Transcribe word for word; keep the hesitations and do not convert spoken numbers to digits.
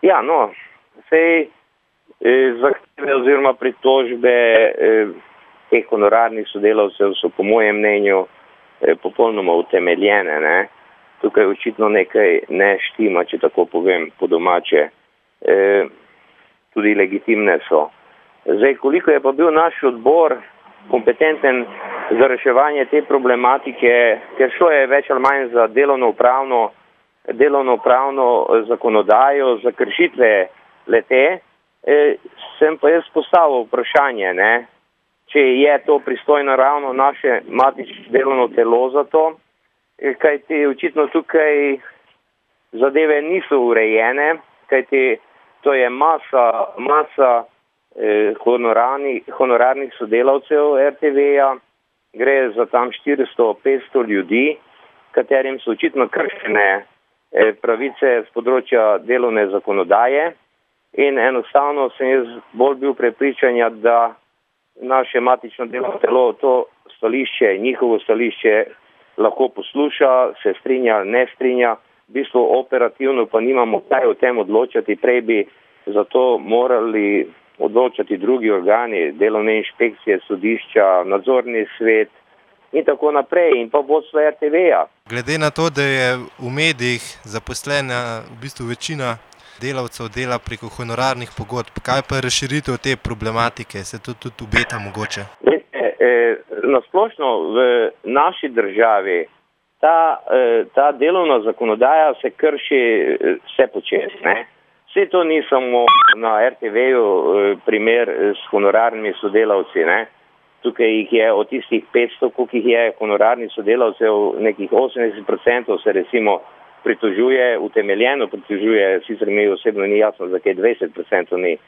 Ja, no, sej eh, zahteve oziroma pritožbe eh, teh honorarnih sodelavcev so po mojem mnenju eh, popolnoma utemeljene. Ne? Tukaj očitno nekaj ne štima, če tako povem po domače. Eh, tudi legitimne so. Zdaj, koliko je pa bil naš odbor kompetenten za reševanje te problematike, ker šlo je več ali manj za delovno-upravno delovno-upravno zakonodajo, za kršitve lete, eh, sem pa jaz postavil vprašanje, ne, če je to pristojno ravno naše matično delovno telo za to, eh, kajti očitno tukaj zadeve niso urejene, kajti to je masa, masa eh, honorarnih, honorarnih sodelavcev er te ve-ja, gre za tam štiristo, petsto ljudi, katerim so očitno kršene pravice z področja delovne zakonodaje in enostavno sem jaz bolj bil prepričanja, da naše matično delovno telo to stališče, njihovo stališče lahko posluša, se strinja, ne strinja, v bistvu operativno pa nimamo kaj o tem odločati, prej bi zato morali odločati drugi organi, delovne inšpekcije, sodišča, nadzorni svet in tako naprej, in pa vodstvo er te ve-ja. Glede na to, da je v medijih zaposlena v bistvu večina delavcev dela preko honorarnih pogodb, kaj pa je razširitev te problematike? Se to tudi obeta mogoče? Na splošno v naši državi ta, ta delovna zakonodaja se krši vse počez, ne? Vse to ni samo na er te ve-ju primer s honorarnimi sodelavci, ne? Tukaj jih je od tistih petsto, koliko jih je honorarnih sodelavcev, nekih osemdeset procentov se recimo pritožuje, utemeljeno pritožuje, sicer mi osebno ni jasno, zakaj dvajset procentov ni.